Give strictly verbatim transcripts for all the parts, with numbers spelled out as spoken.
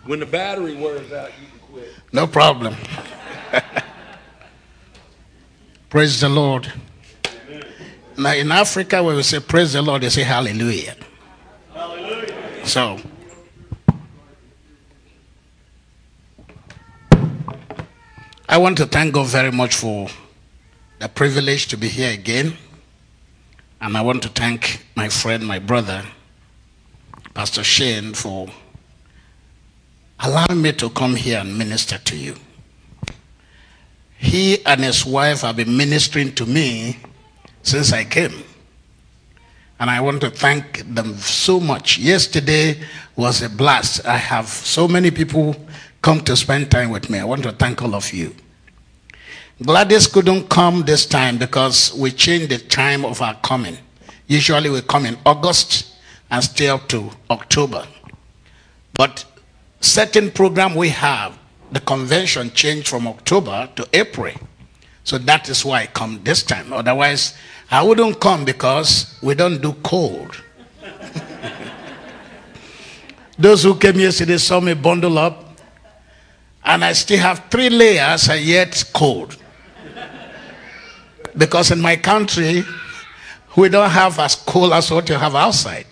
When the battery wears out, you can quit. No problem. Praise the Lord. Amen. Now in Africa, when we say praise the Lord, they say hallelujah. Hallelujah. So, I want to thank God very much for the privilege to be here again. And I want to thank my friend, my brother, Pastor Shane, for allowing me to come here and minister to you. He and his wife have been ministering to me since I came. And I want to thank them so much. Yesterday was a blast. I have so many people come to spend time with me. I want to thank all of you. Gladys couldn't come this time because we changed the time of our coming. Usually we come in August and stay up to October. But certain program we have, the convention changed from October to April. So that is why I come this time. Otherwise, I wouldn't come because we don't do cold. Those who came yesterday saw me bundle up. And I still have three layers and yet cold. Because in my country, we don't have as cold as what you have outside.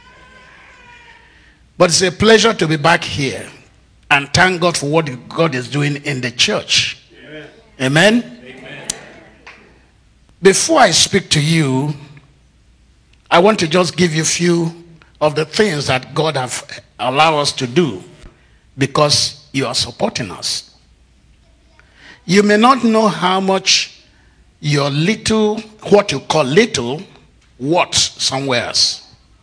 But it's a pleasure to be back here and thank God for what God is doing in the church. Amen. Amen? Amen. Before I speak to you, I want to just give you a few of the things that God has allowed us to do because you are supporting us. You may not know how much your little, what you call little, worth somewhere else.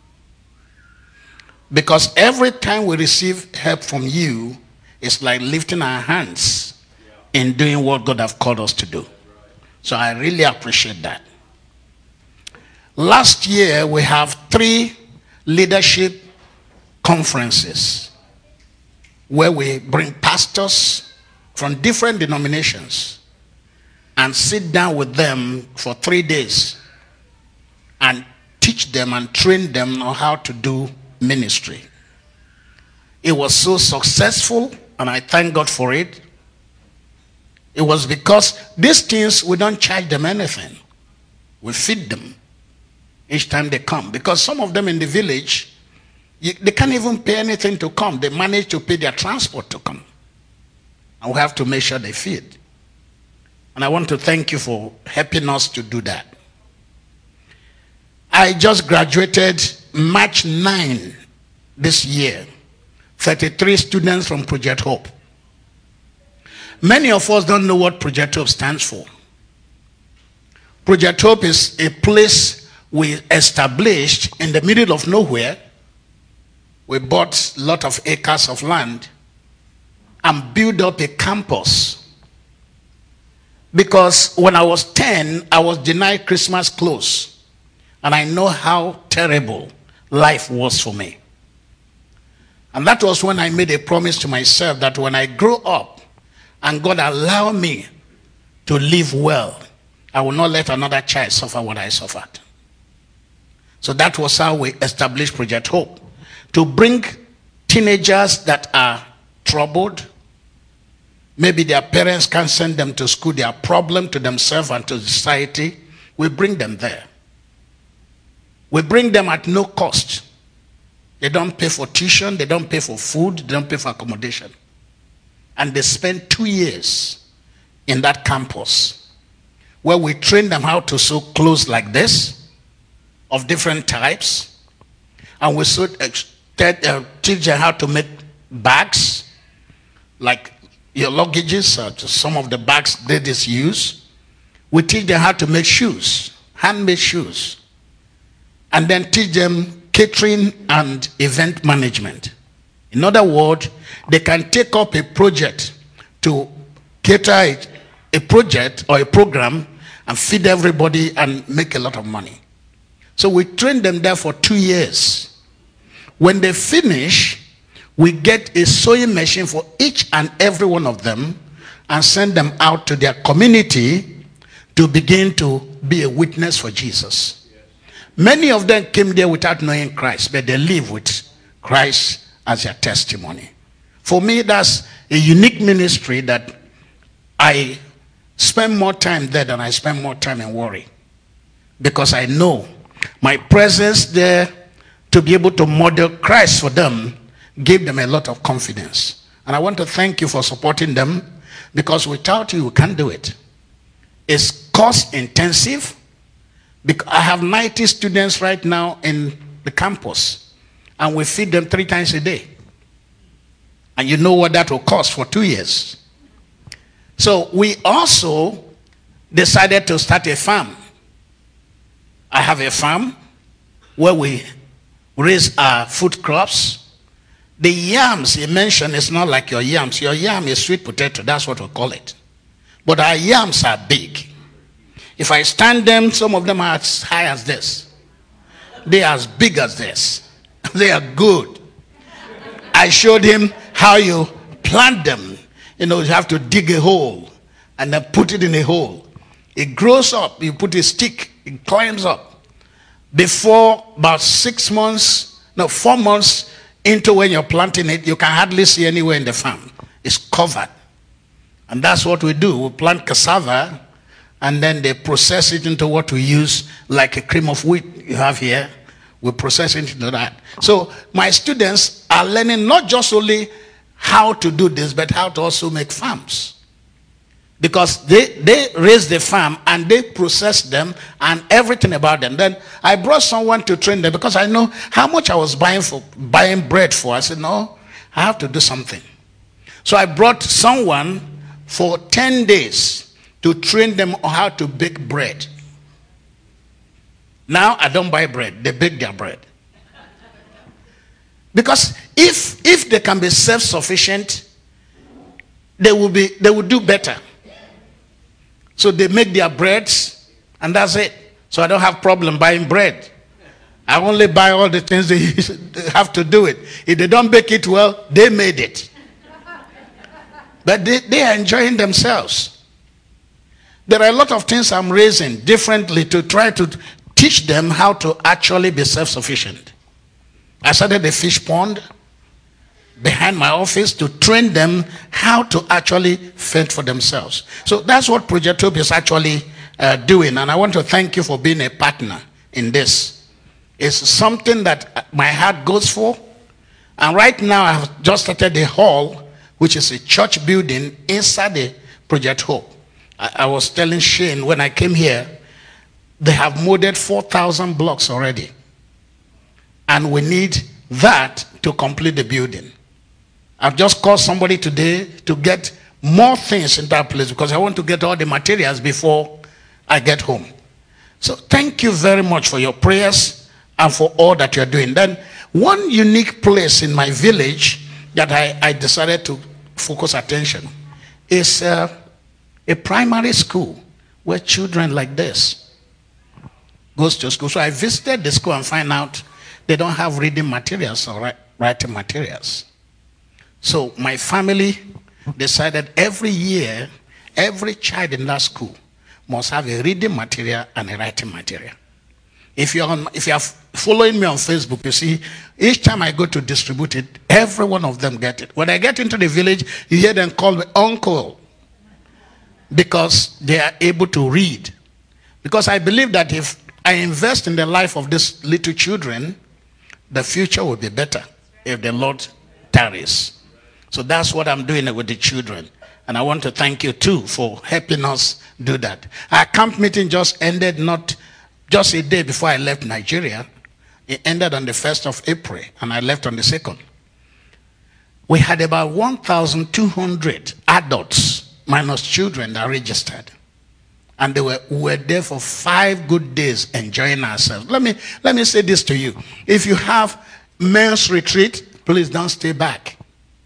Because every time we receive help from you, it's like lifting our hands in doing what God has called us to do. So I really appreciate that. Last year, we have three leadership conferences where we bring pastors from different denominations and sit down with them for three days and teach them and train them on how to do ministry. It was so successful and I thank God for it. It was because these things, we don't charge them anything. We feed them each time they come. Because some of them in the village, you, they can't even pay anything to come. They manage to pay their transport to come. And we have to make sure they feed. And I want to thank you for helping us to do that. I just graduated March ninth this year. thirty-three students from Project Hope. Many of us don't know what Project Hope stands for. Project Hope is a place we established in the middle of nowhere. We bought a lot of acres of land and built up a campus. Because when I was ten, I was denied Christmas clothes. And I know how terrible life was for me. And that was when I made a promise to myself that when I grow up and God allow me to live well, I will not let another child suffer what I suffered. So that was how we established Project Hope. To bring teenagers that are troubled, maybe their parents can't send them to school, they are a problem to themselves and to society, we bring them there. We bring them at no cost. They don't pay for tuition, they don't pay for food, they don't pay for accommodation. And they spend two years in that campus where we train them how to sew clothes like this, of different types. And we so, uh, teach them how to make bags, like your luggages, uh, some of the bags they just use. We teach them how to make shoes, handmade shoes. And then teach them catering and event management. In other words, they can take up a project to cater a project or a program and feed everybody and make a lot of money. So we train them there for two years. When they finish, we get a sewing machine for each and every one of them and send them out to their community to begin to be a witness for Jesus. Many of them came there without knowing Christ, but they live with Christ as their testimony. For me, that's a unique ministry that I spend more time there than I spend more time in Warri. Because I know my presence there to be able to model Christ for them gave them a lot of confidence. And I want to thank you for supporting them, because without you, we can't do it. It's cost intensive. I have ninety students right now in the campus, and we feed them three times a day. And you know what that will cost for two years. So we also decided to start a farm. I have a farm where we raise our food crops. The yams you mentioned is not like your yams. Your yam is sweet potato. That's what we call it. But our yams are big. If I stand them, some of them are as high as this. They are as big as this. They are good. I showed him how you plant them. You know, you have to dig a hole and then put it in a hole. It grows up. You put a stick. It climbs up. Before about six months, no, four months into when you're planting it, you can hardly see anywhere in the farm. It's covered. And that's what we do. We plant cassava, and then they process it into what we use, like a cream of wheat you have here. We process it into that. So my students are learning not just only how to do this, but how to also make farms. Because they, they raise the farm and they process them and everything about them. Then I brought someone to train them, because I know how much I was buying for buying bread for. I said, no, I have to do something. So I brought someone for ten days to train them on how to bake bread. Now I don't buy bread. They bake their bread. Because if if they can be self-sufficient, they will be they will do better. So they make their breads, and that's it. So I don't have problem buying bread. I only buy all the things they have to do it. If they don't bake it well, they made it. But they, they are enjoying themselves. There are a lot of things I'm raising differently to try to teach them how to actually be self-sufficient. I started a fish pond behind my office to train them how to actually fend for themselves. So that's what Project Hope is actually uh, doing. And I want to thank you for being a partner in this. It's something that my heart goes for. And right now I have just started a hall, which is a church building inside the Project Hope. I, I was telling Shane when I came here, they have molded four thousand blocks already. And we need that to complete the building. I've just called somebody today to get more things in that place, because I want to get all the materials before I get home. So thank you very much for your prayers and for all that you're doing. Then one unique place in my village that I, I decided to focus attention is uh, a primary school where children like this goes to school. So I visited the school and find out they don't have reading materials or writing materials. So my family decided every year, every child in that school must have a reading material and a writing material. If you're on, if you are following me on Facebook, you see, each time I go to distribute it, every one of them get it. When I get into the village, you hear them call me uncle, because they are able to read. Because I believe that if I invest in the life of these little children, the future will be better if the Lord tarries. So that's what I'm doing with the children. And I want to thank you too for helping us do that. Our camp meeting just ended not just a day before I left Nigeria. It ended on the first of April and I left on the second. We had about one thousand two hundred adults minus children that registered. And they were, we were there for five good days enjoying ourselves. Let me, let me say this to you. If you have men's retreat, please don't stay back.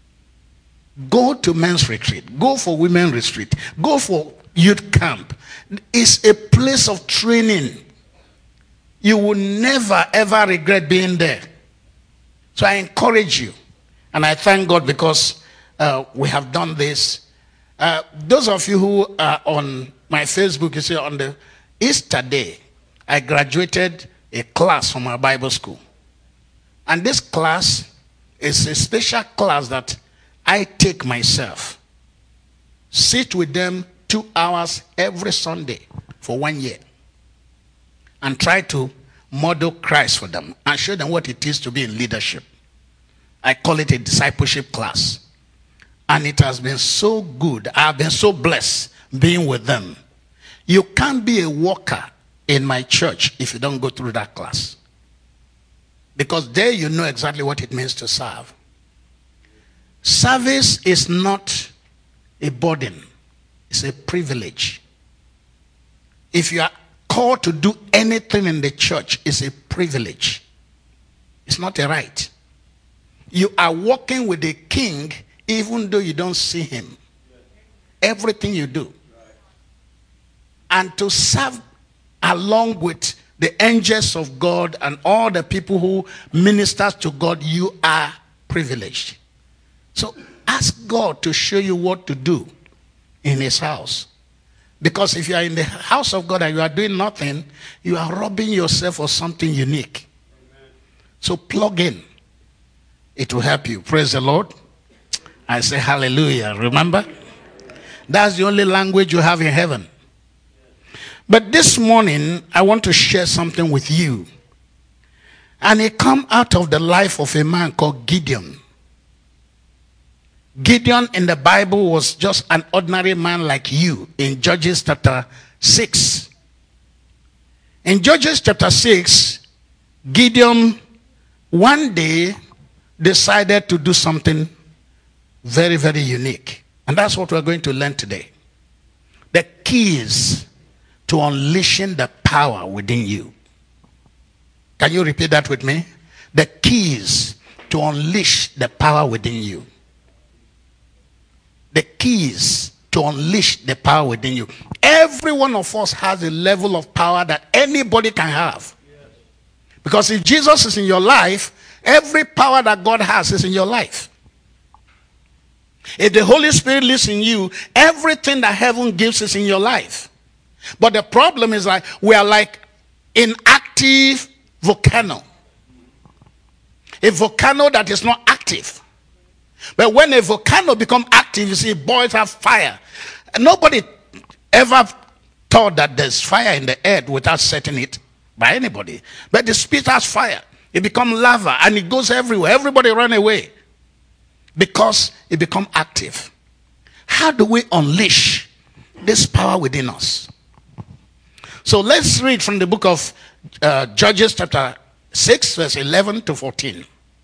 Go to men's retreat. Go for women's retreat. Go for youth camp. It's a place of training. You will never, ever regret being there. So I encourage you. And I thank God because uh, we have done this. Uh, those of you who are on my Facebook, you see, on the Easter day, I graduated a class from our Bible school. And this class is a special class that I take myself, sit with them two hours every Sunday for one year, and try to model Christ for them and show them what it is to be in leadership. I call it a discipleship class. And it has been so good. I've been so blessed being with them. You can't be a worker in my church if you don't go through that class. Because there you know exactly what it means to serve. Service is not a burden. It's a privilege. If you are called to do anything in the church, it's a privilege. It's not a right. You are walking with the king even though you don't see him. Everything you do. And to serve along with the angels of God and all the people who minister to God, you are privileged. So ask God to show you what to do in his house. Because if you are in the house of God and you are doing nothing, you are robbing yourself of something unique. Amen. So plug in. It will help you. Praise the Lord. I say hallelujah. Remember? That's the only language you have in heaven. But this morning, I want to share something with you. And it comes out of the life of a man called Gideon. Gideon in the Bible was just an ordinary man like you in Judges chapter six. In Judges chapter six, Gideon one day decided to do something very, very unique. And that's what we're going to learn today. The keys to unleashing the power within you. Can you repeat that with me? The keys to unleash the power within you. The keys to unleash the power within you. Every one of us has a level of power that anybody can have. Because if Jesus is in your life, every power that God has is in your life. If the Holy Spirit lives in you, everything that heaven gives is in your life. But the problem is that we are like inactive volcano. A volcano that is not active. But when a volcano becomes active, you see, boys have fire. Nobody ever thought that there's fire in the earth without setting it by anybody. But the spirit has fire. It becomes lava and it goes everywhere. Everybody run away because it becomes active. How do we unleash this power within us? So let's read from the book of uh, Judges chapter six, verse eleven to fourteen.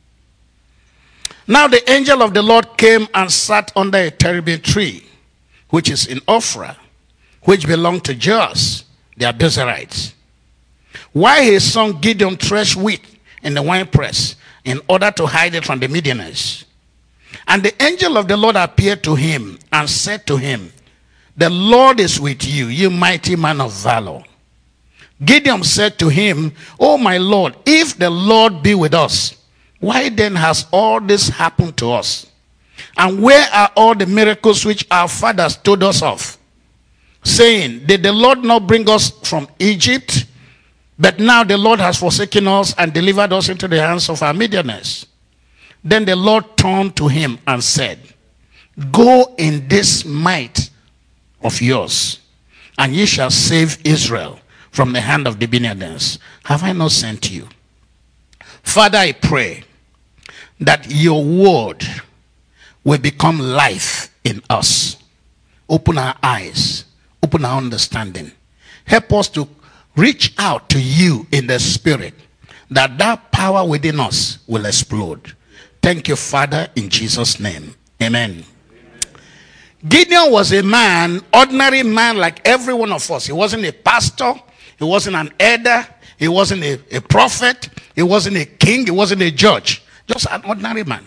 Now the angel of the Lord came and sat under a terebinth tree, which is in Ophrah, which belonged to Joash, the Abiezrites, while his son Gideon threshed wheat in the winepress in order to hide it from the Midianites. And the angel of the Lord appeared to him and said to him, "The Lord is with you, you mighty man of valor." Gideon said to him, "Oh my Lord, if the Lord be with us, why then has all this happened to us? And where are all the miracles which our fathers told us of, saying, did the Lord not bring us from Egypt? But now the Lord has forsaken us and delivered us into the hands of our Midianites." Then the Lord turned to him and said, "Go in this might of yours, and ye shall save Israel from the hand of the Midianites. Have I not sent you?" Father, I pray that your word will become life in us. Open our eyes, open our understanding. Help us to reach out to you in the spirit, that that power within us will explode. Thank you, Father, in Jesus' name. Amen. Gideon was a man, ordinary man like every one of us. He wasn't a pastor. He wasn't an elder. He wasn't a, a prophet. He wasn't a king. He wasn't a judge. Just an ordinary man.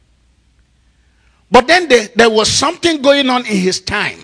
But then there, there was something going on in his time.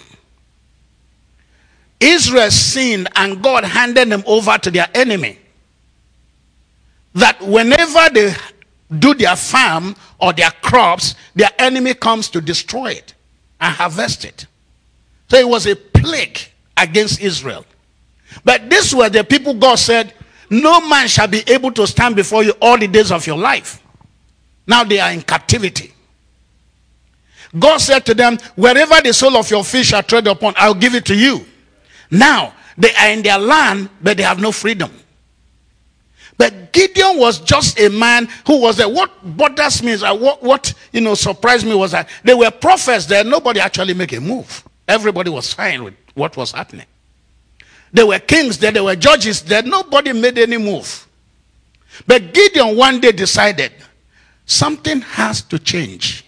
Israel sinned and God handed them over to their enemy. That whenever they do their farm or their crops, their enemy comes to destroy it and harvest it. So it was a plague against Israel. But this were the people God said, "No man shall be able to stand before you all the days of your life." Now they are in captivity. God said to them, wherever the sole of your feet shall tread upon, I'll give it to you. Now, they are in their land, but they have no freedom. But Gideon was just a man who was there. What bothers me is that what, what you know surprised me was that there were prophets there. Nobody actually made a move. Everybody was fine with what was happening. There were kings there. There were judges there. Nobody made any move. But Gideon one day decided something has to change.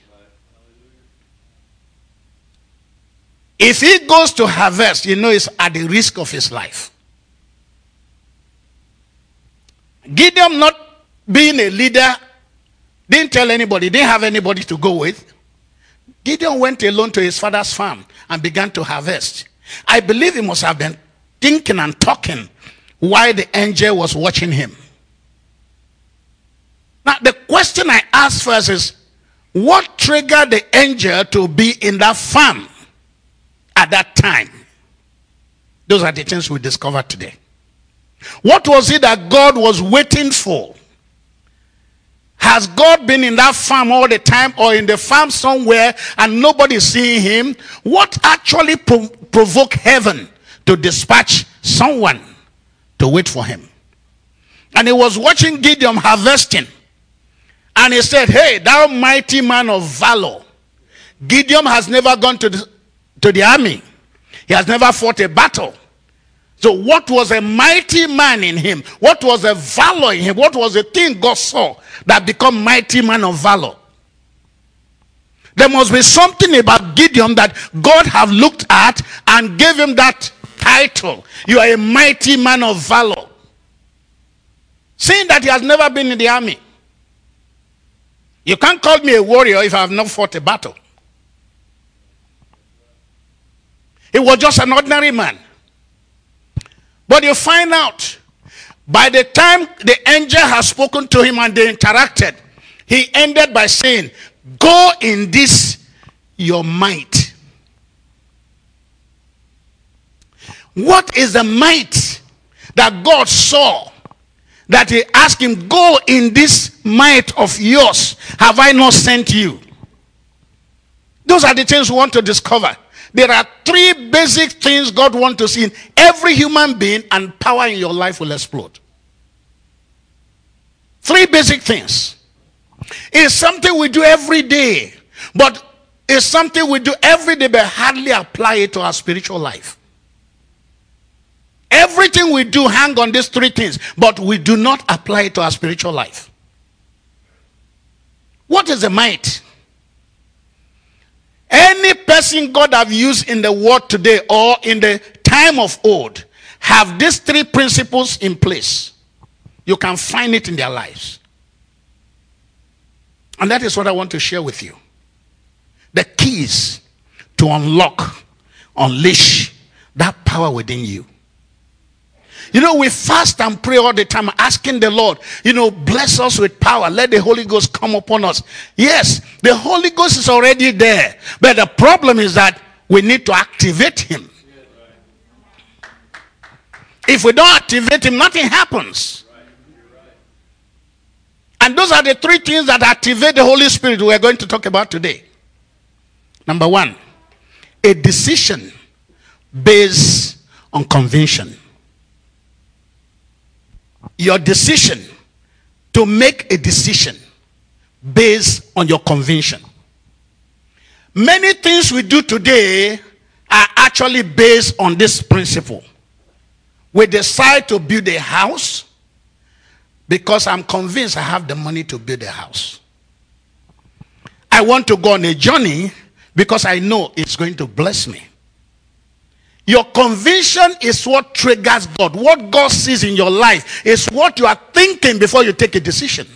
If he goes to harvest, you know it's at the risk of his life. Gideon, not being a leader, didn't tell anybody, didn't have anybody to go with. Gideon went alone to his father's farm and began to harvest. I believe he must have been thinking and talking while the angel was watching him. Now, the question I ask first is, what triggered the angel to be in that farm at that time? Those are the things we discover today. What was it that God was waiting for? Has God been in that farm all the time, or in the farm somewhere and nobody is seeing him? What actually pro- provoked heaven to dispatch someone to wait for him? And he was watching Gideon harvesting. And he said, hey, thou mighty man of valor. Gideon has never gone to the, to the army. He has never fought a battle. So what was a mighty man in him? What was a valor in him? What was the thing God saw that become mighty man of valor? There must be something about Gideon that God have looked at and gave him that title. You are a mighty man of valor. Seeing that he has never been in the army. You can't call me a warrior if I have not fought a battle. He was just an ordinary man. But you find out, by the time the angel has spoken to him and they interacted, he ended by saying, go in this your might. What is the might that God saw that he asked him, go in this might of yours, have I not sent you? Those are the things we want to discover. There are three basic things God wants to see in every human being, and power in your life will explode. Three basic things. It's something we do every day, but it's something we do every day but hardly apply it to our spiritual life. Everything we do hang on these three things, but we do not apply it to our spiritual life. What is the might? Any person God have used in the world today or in the time of old have these three principles in place. You can find it in their lives. And that is what I want to share with you. The keys to unlock, unleash that power within you. You know, we fast and pray all the time, asking the Lord, you know, bless us with power. Let the Holy Ghost come upon us. Yes, the Holy Ghost is already there. But the problem is that we need to activate him. If we don't activate him, nothing happens. And those are the three things that activate the Holy Spirit we are going to talk about today. Number one, a decision based on conviction. Your decision to make a decision based on your conviction. Many things we do today are actually based on this principle. We decide to build a house because I'm convinced I have the money to build a house. I want to go on a journey because I know it's going to bless me. Your conviction is what triggers God. What God sees in your life is what you are thinking before you take a decision.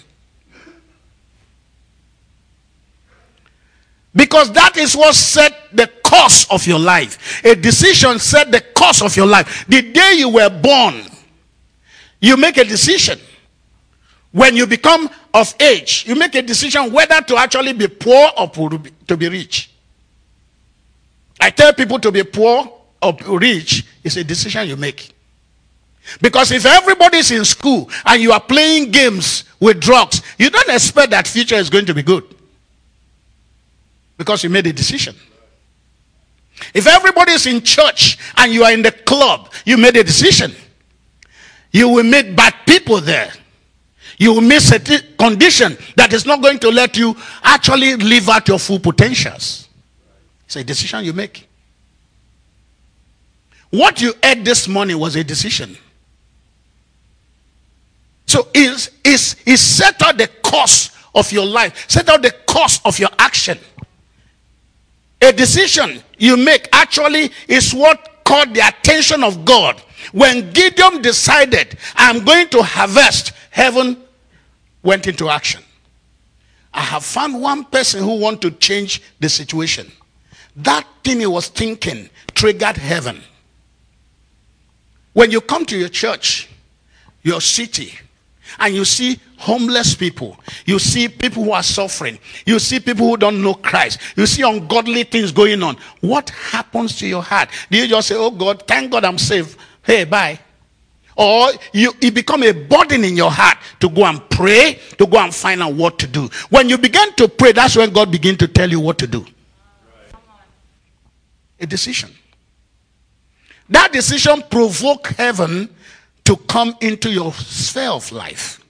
Because that is what set the course of your life. A decision set the course of your life. The day you were born, you make a decision. When you become of age, you make a decision whether to actually be poor or to be rich. I tell people to be poor or rich is a decision you make. Because if everybody is in school and you are playing games with drugs, you don't expect that future is going to be good. Because you made a decision. If everybody is in church and you are in the club, you made a decision. You will meet bad people there. You will miss a t- condition that is not going to let you actually live out your full potentials. It's a decision you make. What you ate this morning was a decision. So is is is set out the course of your life, set out the course of your action. A decision you make actually is what caught the attention of God. When Gideon decided, I'm going to harvest, heaven went into action. I have found one person who wants to change the situation. That thing he was thinking triggered heaven. When you come to your church, your city, and you see homeless people, you see people who are suffering, you see people who don't know Christ, you see ungodly things going on, what happens to your heart? Do you just say, oh God, thank God I'm saved, hey, bye? Or you it become a burden in your heart to go and pray, to go and find out what to do. When you begin to pray, that's when God begins to tell you what to do. A decision. That decision provoked heaven to come into your sphere of life.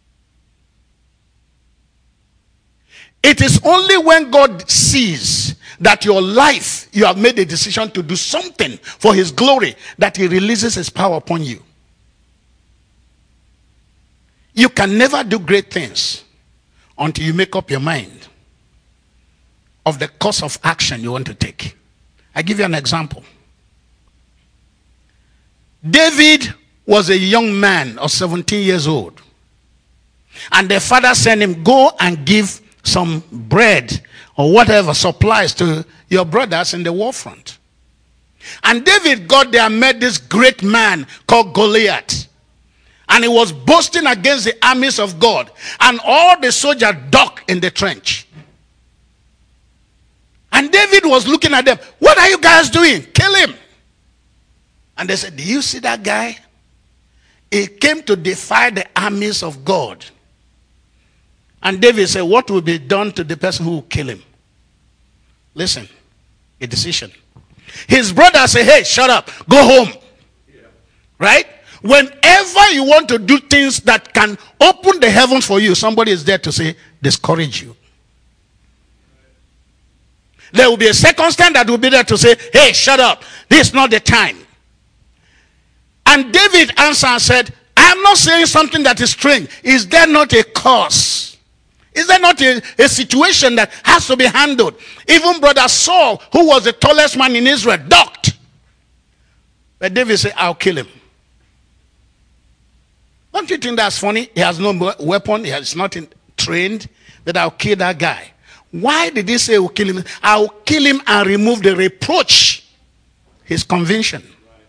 It is only when God sees that your life, you have made a decision to do something for his glory, that he releases his power upon you. You can never do great things until you make up your mind of the course of action you want to take. I give you an example. David was a young man of seventeen years old. And the father sent him, go and give some bread or whatever supplies to your brothers in the war front. And David got there and met this great man called Goliath. And he was boasting against the armies of God. And all the soldiers ducked in the trench. And David was looking at them. What are you guys doing? Kill him. And they said, do you see that guy? He came to defy the armies of God. And David said, what will be done to the person who will kill him? Listen, a decision. His brother said, hey, shut up. Go home. Yeah. Right? Whenever you want to do things that can open the heavens for you, somebody is there to say, discourage you. There will be a circumstance that will be there to say, hey, shut up. This is not the time. And David answered and said, I am not saying something that is strange. Is there not a cause? Is there not a, a situation that has to be handled? Even brother Saul, who was the tallest man in Israel, ducked. But David said, I'll kill him. Don't you think that's funny? He has no weapon. He is not in, trained. That I'll kill that guy. Why did he say I'll kill him? I'll kill him and remove the reproach. His conviction.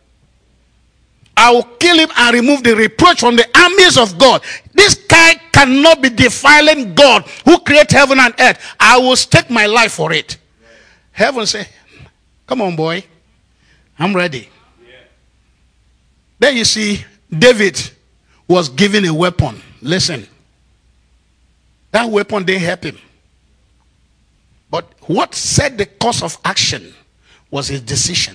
I will kill him and remove the reproach from the armies of God. This guy cannot be defiling God who created heaven and earth. I will stake my life for it. Right. Heaven say, come on, boy. I'm ready. Yeah. Then you see, David was given a weapon. Listen. That weapon didn't help him. But what set the course of action was his decision.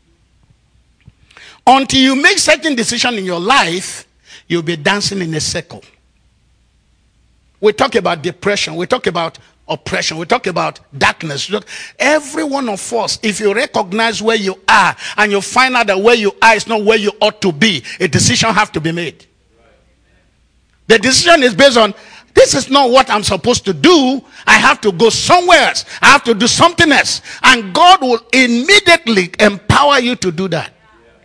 Until you make certain decision in your life, you'll be dancing in a circle. We talk about depression. We talk about oppression. We talk about darkness. Every one of us, if you recognize where you are and you find out that where you are is not where you ought to be, a decision has to be made. The decision is based on, this is not what I'm supposed to do. I have to go somewhere else. I have to do something else. And God will immediately empower you to do that.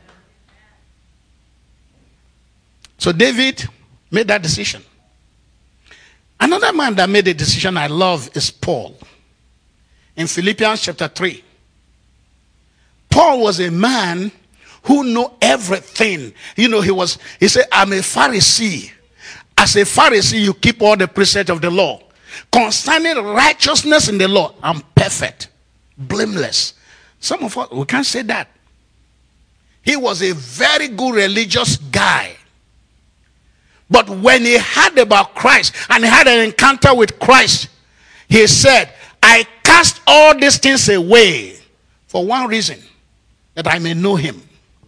So David made that decision. Another man that made a decision I love is Paul. In Philippians chapter three. Paul was a man who knew everything. You know, he was, he said, I'm a Pharisee. As a Pharisee, you keep all the precepts of the law. Concerning righteousness in the law, I'm perfect, blameless. Some of us, we can't say that. He was a very good religious guy. But when he heard about Christ and he had an encounter with Christ, he said, I cast all these things away for one reason, that I may know him.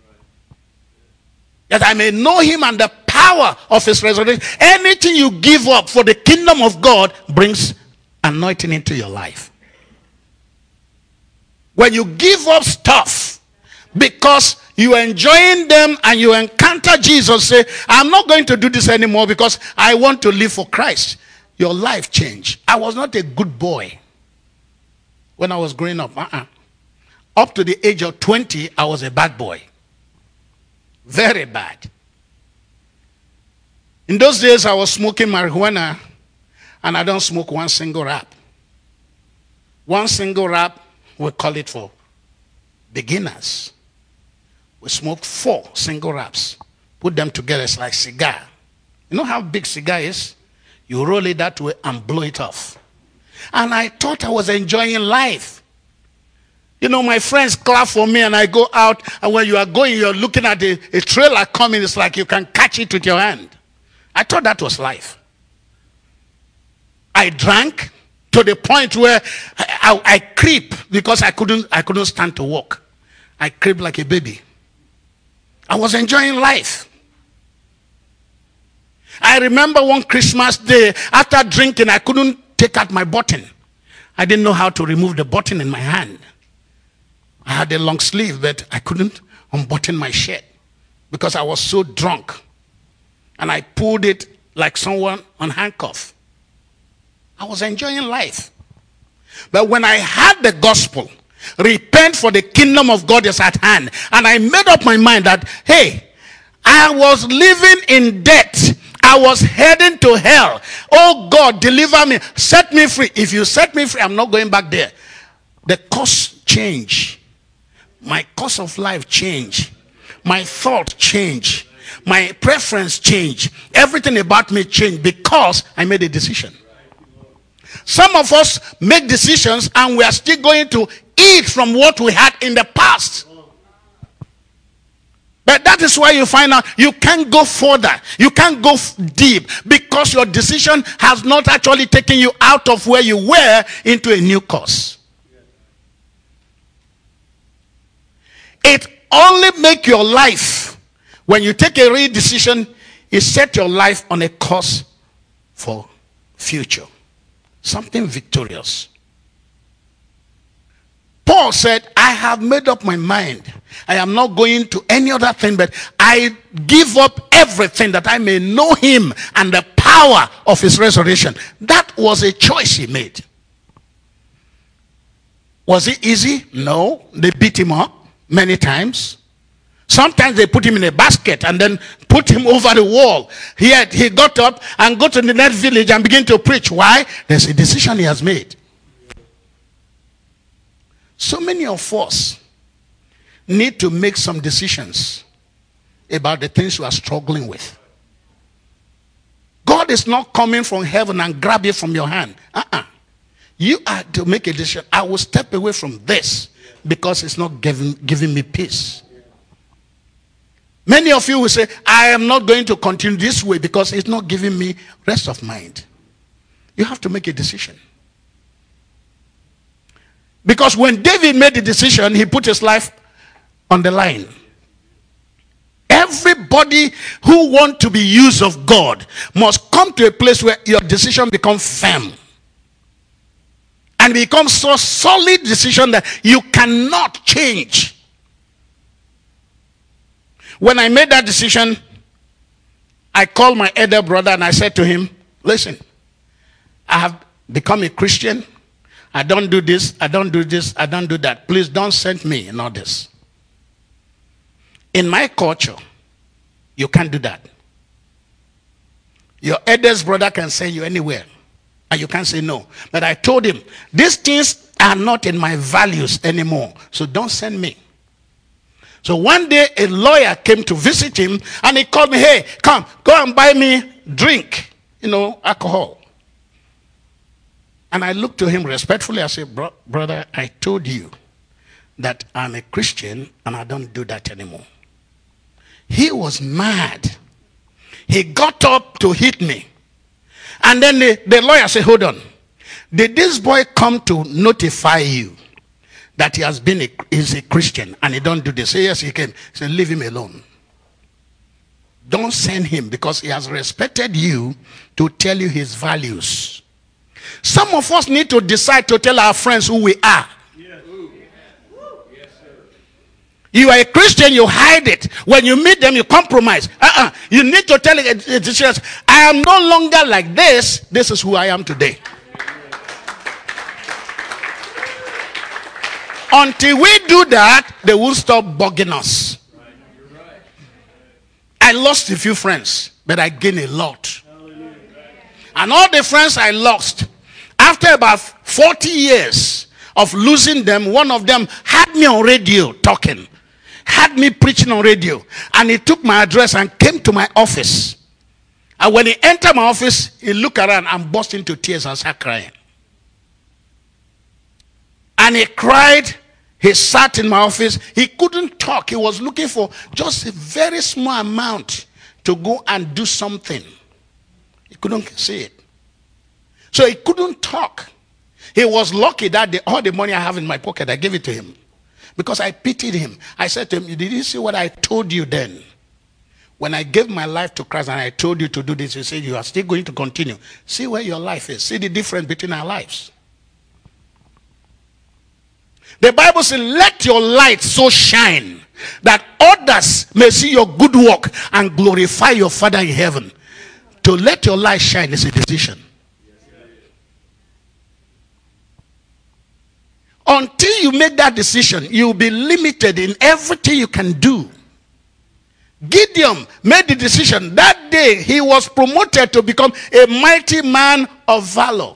That I may know him and the power of his resurrection. Anything you give up for the kingdom of God brings anointing into your life. When you give up stuff because you are enjoying them and you encounter Jesus, say, I'm not going to do this anymore because I want to live for Christ. Your life changed. I was not a good boy when I was growing up. Uh-uh. Up to the age of twenty, I was a bad boy. Very bad. In those days, I was smoking marijuana, and I don't smoke one single wrap. One single wrap, we call it for beginners. We smoke four single wraps. Put them together, it's like cigar. You know how big cigar is? You roll it that way and blow it off. And I thought I was enjoying life. You know, my friends clap for me and I go out, and when you are going, you're looking at a, a trailer coming, it's like you can catch it with your hand. I thought that was life. I drank to the point where I, I, I creep because I couldn't, I couldn't stand to walk. I creep like a baby. I was enjoying life. I remember one Christmas day, after drinking, I couldn't take out my button. I didn't know how to remove the button in my hand. I had a long sleeve, but I couldn't unbutton my shirt because I was so drunk. And I pulled it like someone on handcuff. I was enjoying life. But when I heard the gospel, repent for the kingdom of God is at hand, and I made up my mind that, hey, I was living in debt. I was heading to hell. Oh God, deliver me. Set me free. If you set me free, I'm not going back there. The course changed. My course of life changed. My thought changed. My preference changed. Everything about me changed because I made a decision. Some of us make decisions and we are still going to eat from what we had in the past. But that is why you find out you can't go further. You can't go deep because your decision has not actually taken you out of where you were into a new course. It only makes your life, when you take a real decision, you set your life on a course for future. Something victorious. Paul said, I have made up my mind. I am not going to any other thing, but I give up everything that I may know him and the power of his resurrection. That was a choice he made. Was it easy? No. They beat him up many times. Sometimes they put him in a basket and then put him over the wall. He, had, he got up and go to the next village and begin to preach. Why? There's a decision he has made. So many of us need to make some decisions about the things you are struggling with. God is not coming from heaven and grab it from your hand. Uh-uh. You are to make a decision. I will step away from this because it's not giving, giving me peace. Many of you will say, I am not going to continue this way because it's not giving me rest of mind. You have to make a decision. Because when David made the decision, he put his life on the line. Everybody who wants to be used of God must come to a place where your decision becomes firm. And becomes so solid decision that you cannot change. When I made that decision, I called my elder brother and I said to him, listen, I have become a Christian. I don't do this, I don't do this, I don't do that. Please don't send me in all this. In my culture, you can't do that. Your eldest brother can send you anywhere, and you can't say no. But I told him, these things are not in my values anymore, so don't send me. So one day, a lawyer came to visit him, and he called me, hey, come, go and buy me drink, you know, alcohol. And I looked to him respectfully. I said, Bro, brother, I told you that I'm a Christian and I don't do that anymore. He was mad. He got up to hit me. And then the, the lawyer said, hold on. Did this boy come to notify you that he has been a, is a Christian and he don't do this? Say, yes, he came. He said, leave him alone. Don't send him, because he has respected you to tell you his values. Some of us need to decide to tell our friends who we are. Yes. Yes, you are a Christian, you hide it. When you meet them, you compromise. Uh-uh. You need to tell it, I am no longer like this. This is who I am today. Until we do that, they will stop bugging us. I lost a few friends, but I gained a lot. And all the friends I lost, after about forty years of losing them, one of them had me on radio talking, had me preaching on radio, and he took my address and came to my office. And when he entered my office, he looked around and burst into tears and started crying. And he cried. He sat in my office. He couldn't talk. He was looking for just a very small amount to go and do something. He couldn't see it. So he couldn't talk. He was lucky that the, all the money I have in my pocket, I gave it to him. Because I pitied him. I said to him, did you see what I told you then? When I gave my life to Christ and I told you to do this, you said you are still going to continue. See where your life is. See the difference between our lives. The Bible says, let your light so shine that others may see your good work and glorify your Father in heaven. To let your light shine is a decision. Until you make that decision, you'll be limited in everything you can do. Gideon made the decision. That day, he was promoted to become a mighty man of valor.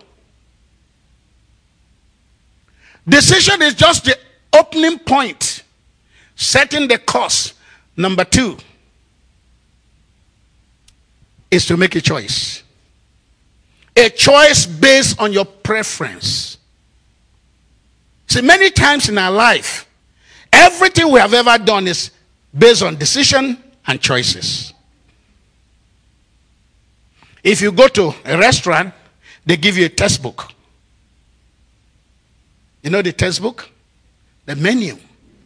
Decision is just the opening point, setting the course. Number two is to make a choice. A choice based on your preference. See, many times in our life, everything we have ever done is based on decision and choices. If you go to a restaurant, they give you a textbook. You know the textbook? The menu.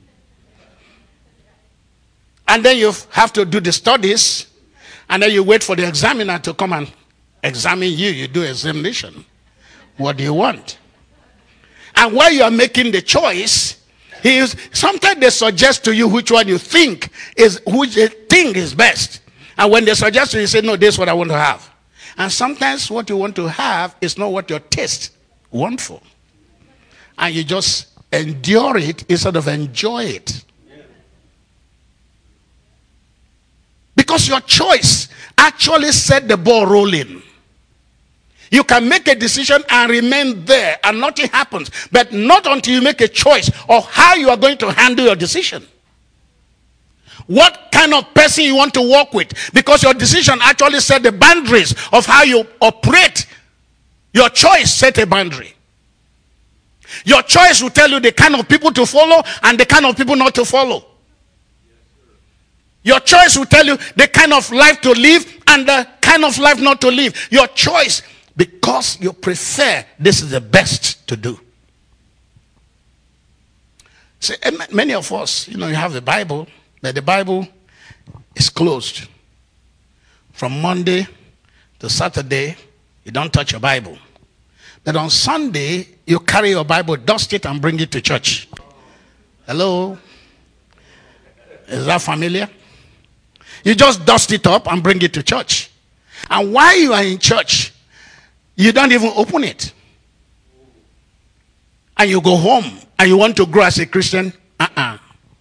And then you have to do the studies. And then you wait for the examiner to come and examine you. You do examination. What do you want? And while you are making the choice, he is, sometimes they suggest to you which one you think is, which you think is best. And when they suggest to you, you say, no, this is what I want to have. And sometimes what you want to have is not what your taste wants for. And you just endure it instead of enjoy it. Because your choice actually set the ball rolling. You can make a decision and remain there and nothing happens. But not until you make a choice of how you are going to handle your decision. What kind of person you want to work with. Because your decision actually set the boundaries of how you operate. Your choice set a boundary. Your choice will tell you the kind of people to follow and the kind of people not to follow. Your choice will tell you the kind of life to live and the kind of life not to live. Your choice, because you prefer this is the best to do. See, many of us, you know, you have the Bible, but the Bible is closed. From Monday to Saturday, you don't touch your Bible. But on Sunday, you carry your Bible, dust it, and bring it to church. Hello? Is that familiar? You just dust it up and bring it to church. And while you are in church, you don't even open it. And you go home and you want to grow as a Christian. Uh-uh.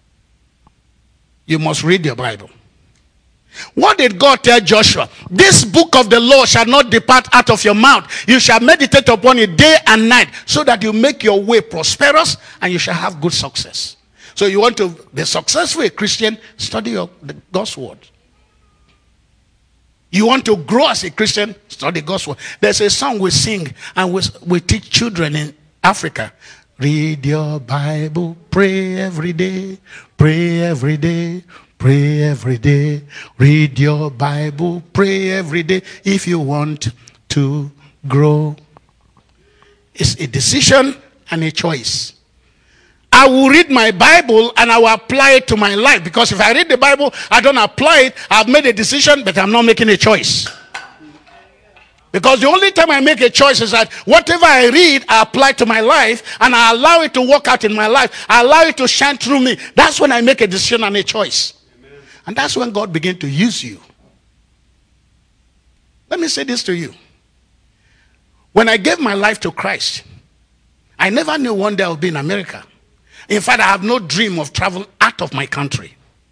You must read your Bible. What did God tell Joshua? This book of the law shall not depart out of your mouth. You shall meditate upon it day and night, so that you make your way prosperous and you shall have good success. So you want to be successful a Christian, study your, the God's word. You want to grow as a Christian, study God's word. There's a song we sing and we, we teach children in Africa. Read your Bible, pray every day, pray every day. Pray every day. Read your Bible. Pray every day if you want to grow. is a decision and a choice. I will read my Bible and I will apply it to my life. Because if I read the Bible, I don't apply it, I've made a decision, but I'm not making a choice. Because the only time I make a choice is that whatever I read, I apply to my life, and I allow it to work out in my life. I allow it to shine through me. That's when I make a decision and a choice. Amen. And that's when God begins to use you. Let me say this to you. When I gave my life to Christ, I never knew one day I would be in America. In fact, I have no dream of travel out of my country.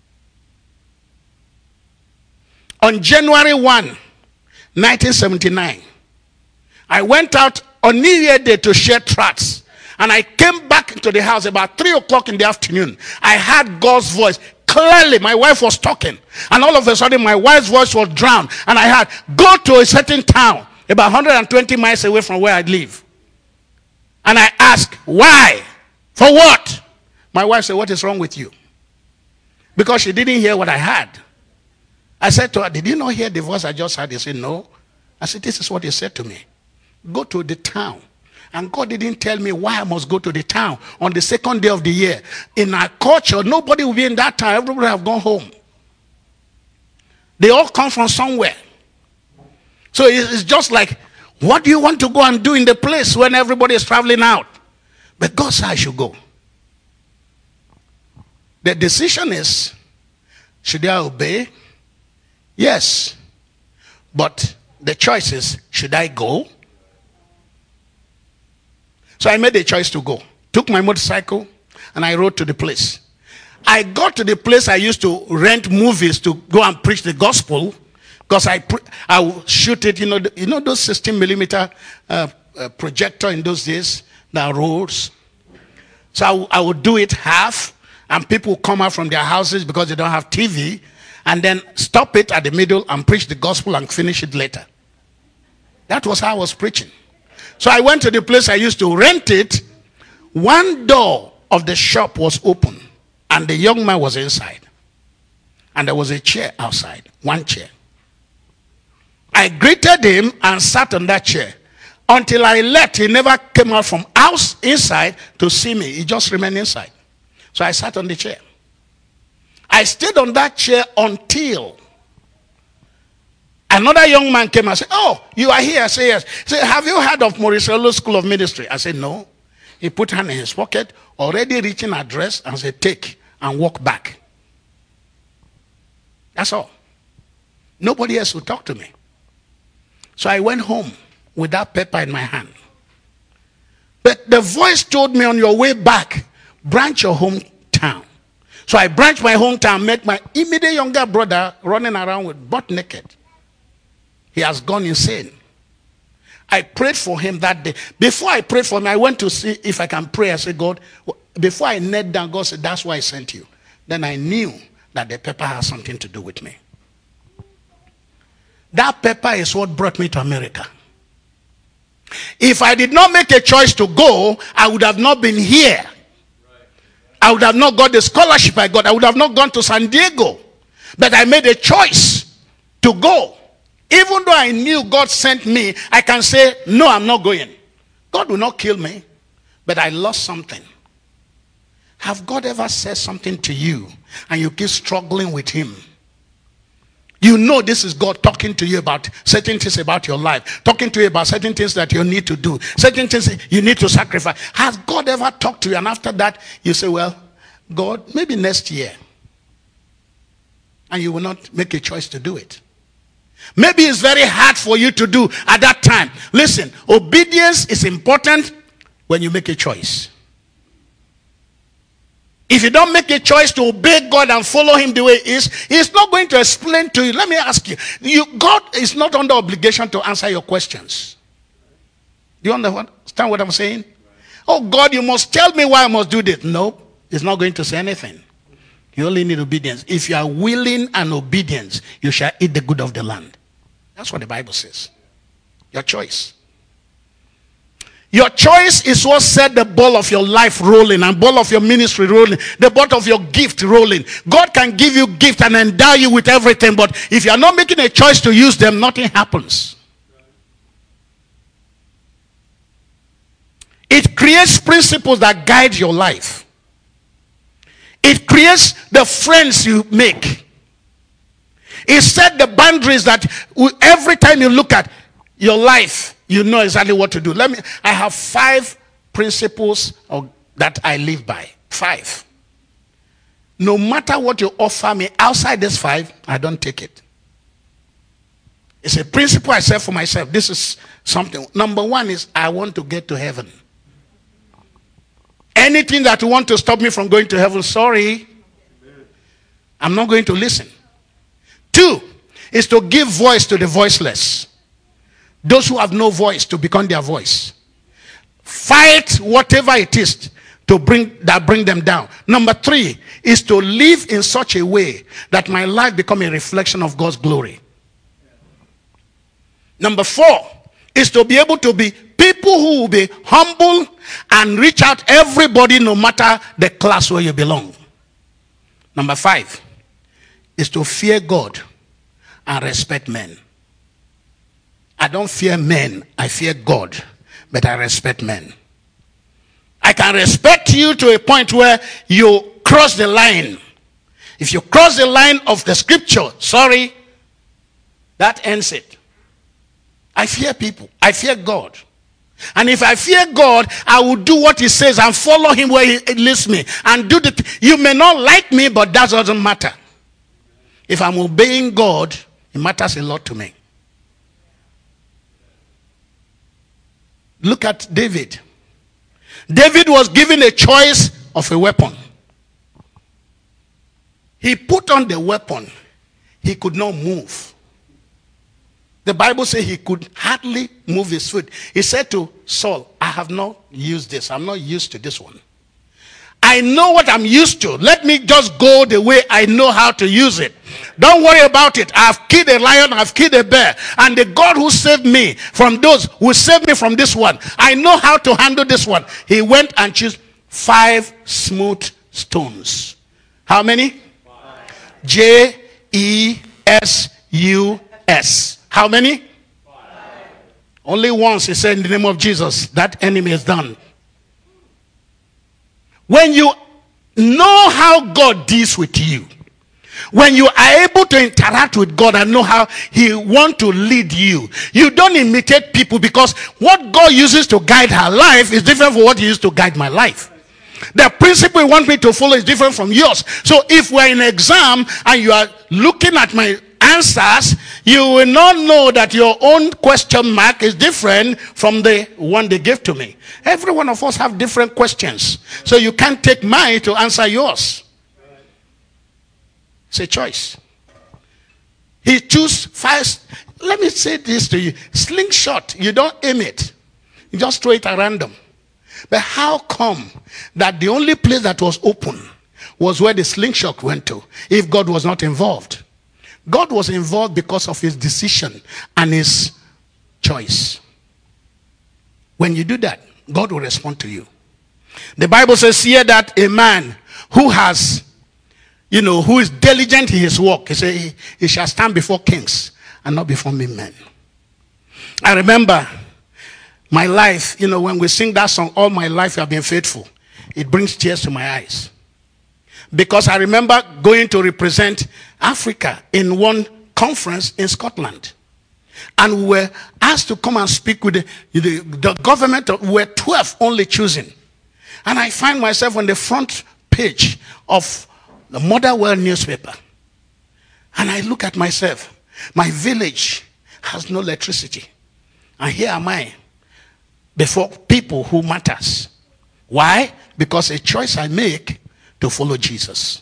On January first, nineteen seventy-nine, I went out on New Year Day to share tracts. And I came back into the house about three o'clock in the afternoon. I heard God's voice clearly. My wife was talking. And all of a sudden, my wife's voice was drowned. And I heard, go to a certain town about one hundred twenty miles away from where I live. And I asked, why? For what? My wife said, what is wrong with you? Because she didn't hear what I had. I said to her, did you not hear the voice I just heard? He said, no. I said, this is what he said to me. Go to the town. And God didn't tell me why I must go to the town on the second day of the year. In our culture, nobody will be in that town. Everybody have gone home. They all come from somewhere. So it's just like, what do you want to go and do in the place when everybody is traveling out? But God said I should go. The decision is, should I obey? Yes. But the choice is, should I go? So I made a choice to go. Took my motorcycle and I rode to the place. I got to the place I used to rent movies to go and preach the gospel. Because I pre- I would shoot it, you know, you know those sixteen millimeter uh, uh, projector in those days that rolls. So I, w- I would do it half, and people would come out from their houses because they don't have T V, and then stop it at the middle and preach the gospel and finish it later. That was how I was preaching. So I went to the place I used to rent it. One door of the shop was open, and the young man was inside. And there was a chair outside, one chair. I greeted him and sat on that chair. Until I left, he never came out from house inside to see me. He just remained inside. So I sat on the chair. I stayed on that chair until another young man came and said, oh, you are here? I said, yes. He said, have you heard of Morrisolo School of Ministry? I said, no. He put hand in his pocket, already reaching address, and said, take, and walk back. That's all. Nobody else would talk to me. So I went home with that paper in my hand. But the voice told me, on your way back, branch your hometown. So I branched my hometown, met my immediate younger brother running around with butt naked. He has gone insane. I prayed for him that day. Before I prayed for him, I went to see if I can pray. I said, God, before I knelt down, God said, that's why I sent you. Then I knew that the paper has something to do with me. That paper is what brought me to America. If I did not make a choice to go, I would have not been here. I would have not got the scholarship I got. I would have not gone to San Diego. But I made a choice to go. Even though I knew God sent me, I can say, no, I'm not going. God will not kill me. But I lost something. Have God ever said something to you and you keep struggling with him? You know this is God talking to you about certain things about your life. Talking to you about certain things that you need to do. Certain things you need to sacrifice. Has God ever talked to you? And after that, you say, well, God, maybe next year. And you will not make a choice to do it. Maybe it's very hard for you to do at that time. Listen, obedience is important when you make a choice. If you don't make a choice to obey God and follow him the way he is, he's not going to explain to you. Let me ask you, you God is not under obligation to answer your questions. Do you understand what I'm saying? Oh God, you must tell me why I must do this. No, he's not going to say anything. You only need obedience. If you are willing and obedient, you shall eat the good of the land. That's what the Bible says. Your choice. Your choice is what set the ball of your life rolling and ball of your ministry rolling, the ball of your gift rolling. God can give you gift and endow you with everything, but if you are not making a choice to use them, nothing happens. It creates principles that guide your life. It creates the friends you make. It set the boundaries that every time you look at your life, you know exactly what to do. Let me, I have five principles of, that I live by. Five. No matter what you offer me outside this five, I don't take it. It's a principle I set for myself. This is something. Number one is I want to get to heaven. Anything that you want to stop me from going to heaven, sorry, I'm not going to listen. Two is to give voice to the voiceless. Those who have no voice, to become their voice. Fight whatever it is to bring that bring them down. Number three is to live in such a way that my life become a reflection of God's glory. Number four is to be able to be people who will be humble and reach out everybody no matter the class where you belong. Number five is to fear God and respect men. I don't fear men, I fear God, but I respect men. I can respect you to a point where you cross the line. If you cross the line of the scripture, sorry, that ends it. I fear people. I fear God. And if I fear God, I will do what he says and follow him where he leads me. And do the th- you may not like me, but that doesn't matter. If I'm obeying God, it matters a lot to me. Look at David. David was given a choice of a weapon. He put on the weapon. He could not move. The Bible says he could hardly move his foot. He said to Saul, I have not used this. I'm not used to this one. I know what I'm used to. Let me just go the way I know how to use it. Don't worry about it. I've killed a lion, I've killed a bear. And the God who saved me from those will save me from this one. I know how to handle this one. He went and chose five smooth stones. How many? Five. J E S U S. How many? Five. Only once he said in the name of Jesus, that enemy is done. When you know how God deals with you, when you are able to interact with God and know how he wants to lead you, you don't imitate people, because what God uses to guide her life is different from what he used to guide my life. The principle he wants me to follow is different from yours. So if we're in an exam and you are looking at my answers, you will not know that your own question mark is different from the one they gave to me. Every one of us have different questions. So you can't take mine to answer yours. It's a choice. He choose first. Let me say this to you. Slingshot, you don't aim it. You just throw it at random. But how come that the only place that was open was where the slingshot went to, if God was not involved? God was involved because of his decision and his choice. When you do that, God will respond to you. The Bible says here that a man who has, you know, who is diligent in his work, he said, he, he shall stand before kings and not before men. I remember my life, you know, when we sing that song, all my life you have been faithful, it brings tears to my eyes. Because I remember going to represent Africa in one conference in Scotland. And we were asked to come and speak with the, the, the government. We were twelve only choosing. And I find myself on the front page of the Motherwell newspaper. And I look at myself. My village has no electricity. And here am I before people who matters. Why? Because a choice I make to follow Jesus.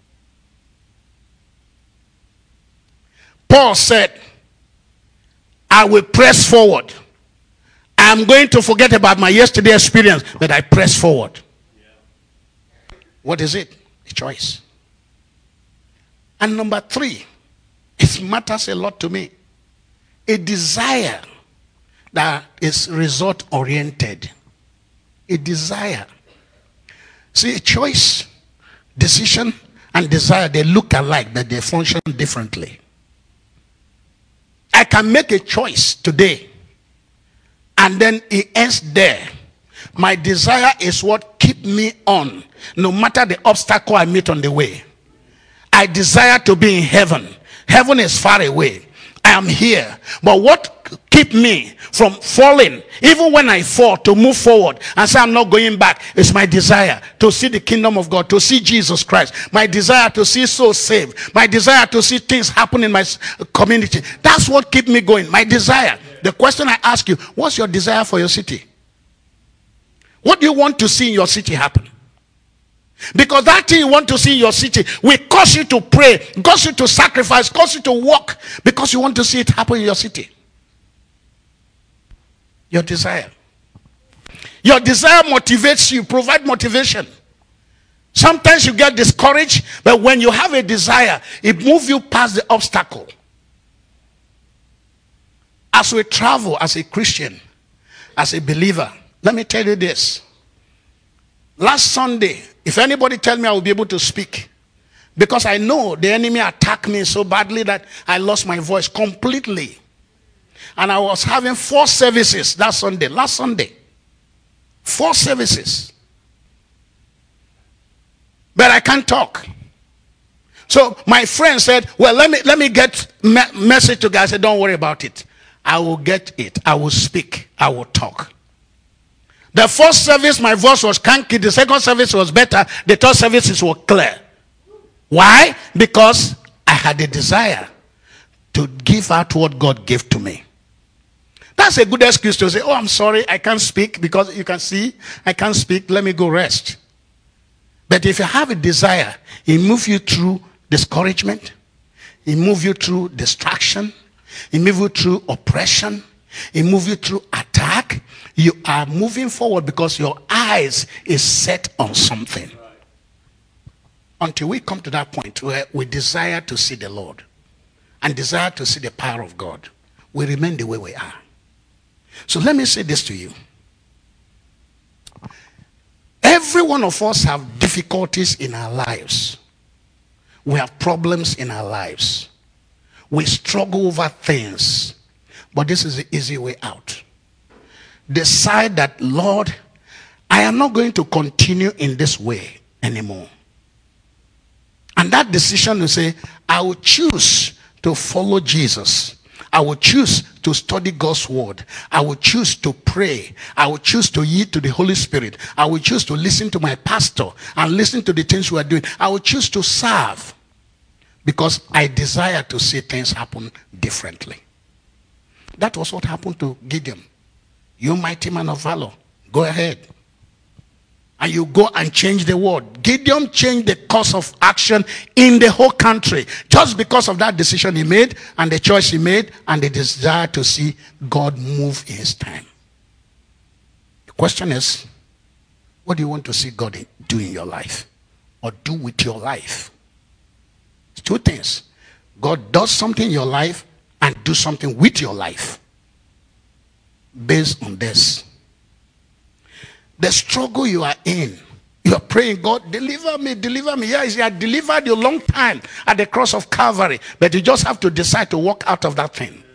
Paul said, I will press forward. I'm going to forget about my yesterday experience, but I press forward. Yeah. What is it? A choice. And number three, it matters a lot to me. A desire that is result oriented. A desire. See, a choice, decision, and desire, they look alike, but they function differently. I can make a choice today, and then it ends there. My desire is what keeps me on, no matter the obstacle I meet on the way. I desire to be in heaven. Heaven is far away. I am here. But what keep me from falling, even when I fall, to move forward and say I'm not going back, is my desire to see the kingdom of God, to see Jesus Christ. My desire to see souls saved. My desire to see things happen in my community. That's what keep me going. My desire. The question I ask you, what's your desire for your city? What do you want to see in your city happen? Because that thing you want to see in your city will cause you to pray, cause you to sacrifice, cause you to walk, because you want to see it happen in your city. Your desire. Your desire motivates you, provide motivation. Sometimes you get discouraged, but when you have a desire, it moves you past the obstacle. As we travel as a Christian, as a believer, let me tell you this. Last Sunday, if anybody tell me I will be able to speak, because I know the enemy attacked me so badly that I lost my voice completely. And I was having four services that Sunday, last Sunday. Four services. But I can't talk. So my friend said, well, let me let me get me- message to guys. I said, don't worry about it. I will get it. I will speak. I will talk. The first service, my voice was cranky. The second service was better. The third services were clear. Why? Because I had a desire to give out what God gave to me. That's a good excuse to say, oh, I'm sorry, I can't speak, because you can see, I can't speak, let me go rest. But if you have a desire, it moves you through discouragement, it moves you through distraction, it moves you through oppression, it moves you through attack. You are moving forward because your eyes is set on something. Until we come to that point where we desire to see the Lord and desire to see the power of God, we remain the way we are. So let me say this to you. Every one of us have difficulties in our lives. We have problems in our lives. We struggle over things. But this is the easy way out. Decide that, Lord, I am not going to continue in this way anymore. And that decision to say, I will choose to follow Jesus. I will choose to study God's word. I will choose to pray. I will choose to yield to the Holy Spirit. I will choose to listen to my pastor and listen to the things we are doing. I will choose to serve because I desire to see things happen differently. That was what happened to Gideon. You mighty man of valor, go ahead. And you go and change the world. Gideon changed the course of action in the whole country just because of that decision he made and the choice he made and the desire to see God move in his time. The question is, what do you want to see God do in your life or do with your life? It's two things. God does something in your life and do something with your life based on this. The struggle you are in, you are praying, God, deliver me, deliver me. Yes, he had delivered you a long time at the cross of Calvary, but you just have to decide to walk out of that thing.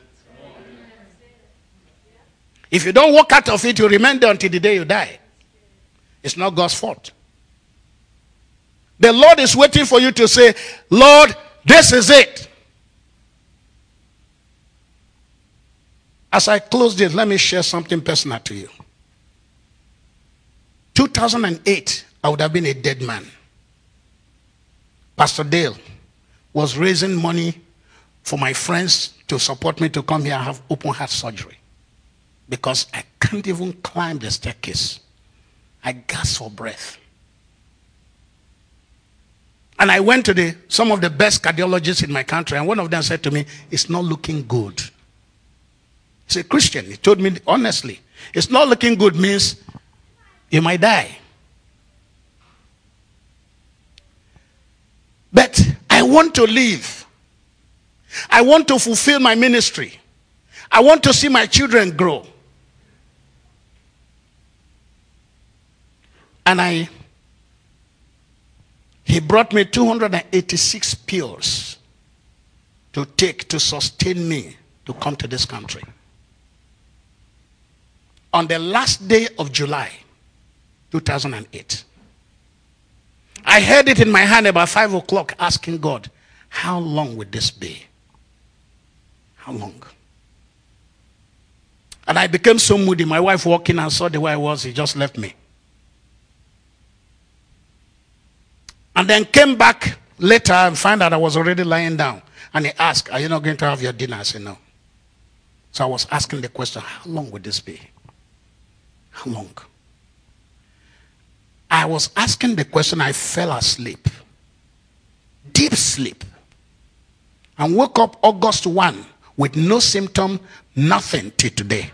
If you don't walk out of it, you remain there until the day you die. It's not God's fault. The Lord is waiting for you to say, Lord, this is it. As I close this, let me share something personal to you. two thousand eight, I would have been a dead man. Pastor Dale was raising money for my friends to support me to come here and have open heart surgery. Because I can't even climb the staircase. I gasp for breath. And I went to the some of the best cardiologists in my country, and one of them said to me, it's not looking good. He's a Christian. He told me honestly, it's not looking good means you might die. But I want to live. I want to fulfill my ministry. I want to see my children grow. And I, he brought me two hundred eighty-six pills to take to sustain me to come to this country. On the last day of July, two thousand eight. I had it in my hand about five o'clock asking God, how long will this be? How long? And I became so moody. My wife walked in and saw the way I was. He just left me. And then came back later and found out I was already lying down. And he asked, are you not going to have your dinner? I said, no. So I was asking the question, how long would this be? How long? I was asking the question, I fell asleep. Deep sleep. And woke up August first with no symptom, nothing till today.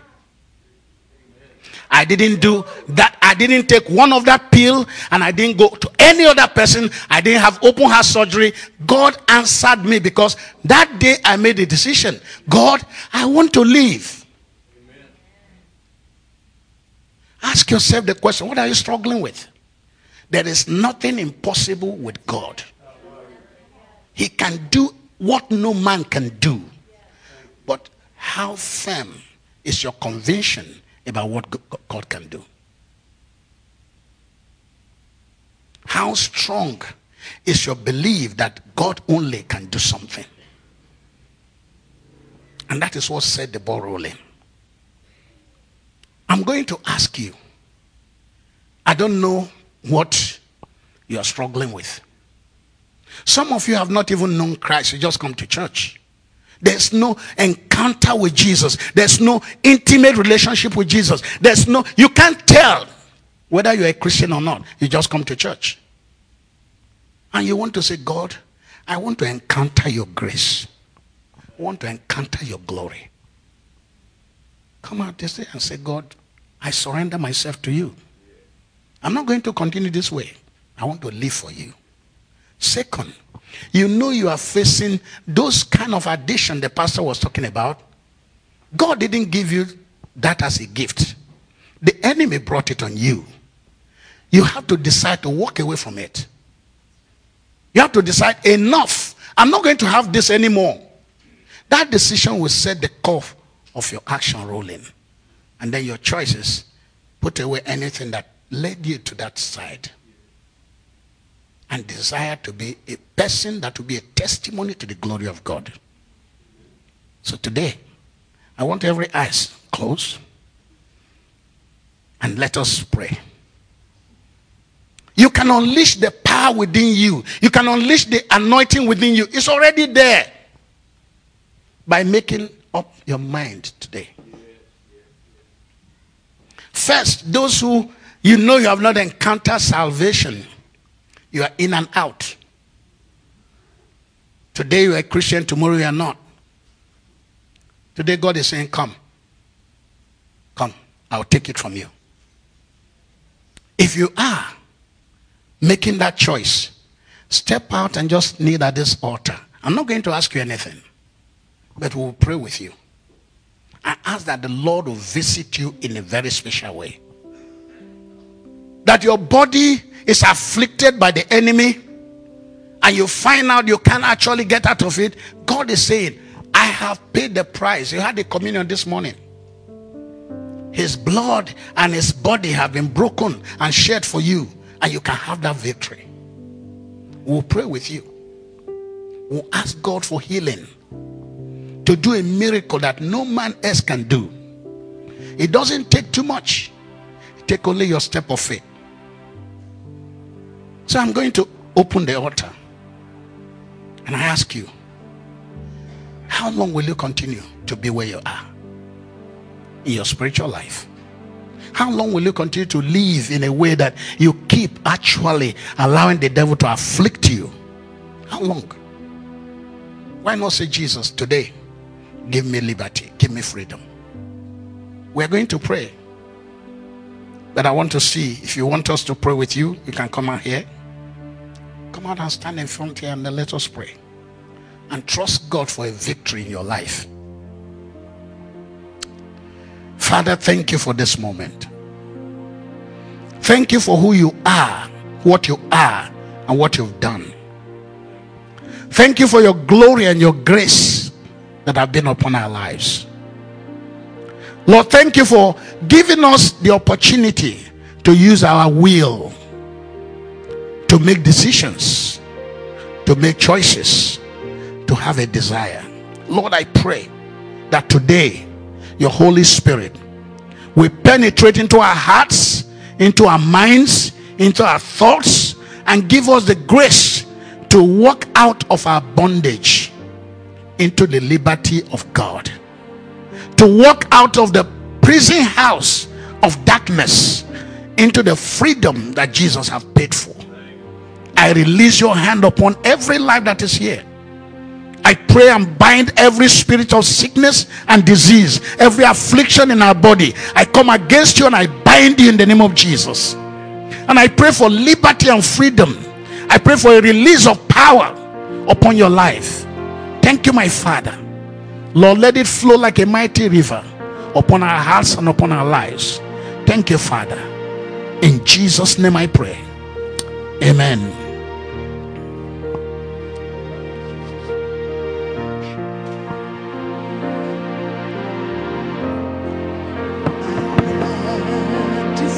I didn't do that. I didn't take one of that pill, and I didn't go to any other person. I didn't have open heart surgery. God answered me because that day I made a decision. God, I want to live. Amen. Ask yourself the question, what are you struggling with? There is nothing impossible with God. He can do what no man can do. But how firm is your conviction about what God can do? How strong is your belief that God only can do something? And that is what set the ball rolling. I'm going to ask you, I don't know what you are struggling with. Some of you have not even known Christ. You just come to church. There's no encounter with Jesus. There's no intimate relationship with Jesus. There's no, you can't tell whether you're a Christian or not. You just come to church. And you want to say, God, I want to encounter your grace. I want to encounter your glory. Come out this day and say, God, I surrender myself to you. I'm not going to continue this way. I want to live for you. Second, you know you are facing those kind of addiction the pastor was talking about. God didn't give you that as a gift. The enemy brought it on you. You have to decide to walk away from it. You have to decide, enough. I'm not going to have this anymore. That decision will set the curve of your action rolling. And then your choices put away anything that led you to that side. And desire to be a person that will be a testimony to the glory of God. So today, I want every eyes closed. And let us pray. You can unleash the power within you. You can unleash the anointing within you. It's already there. By making up your mind today. First, those who you know you have not encountered salvation. You are in and out. Today you are a Christian, tomorrow you are not. Today God is saying, come. Come, I'll take it from you. If you are making that choice, step out and just kneel at this altar. I'm not going to ask you anything, but we'll pray with you. I ask that the Lord will visit you in a very special way. That your body is afflicted by the enemy and you find out you can't actually get out of it. God is saying, I have paid the price. You had the communion this morning. His blood and his body have been broken and shed for you, and you can have that victory. We'll pray with you. We'll ask God for healing, to do a miracle that no man else can do. It doesn't take too much. It takes only your step of faith. So I'm going to open the altar. And I ask you, how long will you continue to be where you are in your spiritual life? How long will you continue to live in a way that you keep actually allowing the devil to afflict you? How long? Why not say, Jesus, today, give me liberty, give me freedom. We're going to pray. But I want to see, if you want us to pray with you, you can come out here. Come out and stand in front here and then let us pray. And trust God for a victory in your life. Father, thank you for this moment. Thank you for who you are, what you are, and what you've done. Thank you for your glory and your grace that have been upon our lives. Lord, thank you for giving us the opportunity to use our will to make decisions, to make choices, to have a desire. Lord, I pray that today your Holy Spirit will penetrate into our hearts, into our minds, into our thoughts, and give us the grace to walk out of our bondage into the liberty of God, to walk out of the prison house of darkness into the freedom that Jesus has paid for. I release your hand upon every life that is here. I pray and bind every spirit of sickness and disease, every affliction in our body. I come against you and I bind you in the name of Jesus. And I pray for liberty and freedom. I pray for a release of power upon your life. Thank you, my Father. Lord, let it flow like a mighty river upon our hearts and upon our lives. Thank you, Father. In Jesus' name I pray. Amen.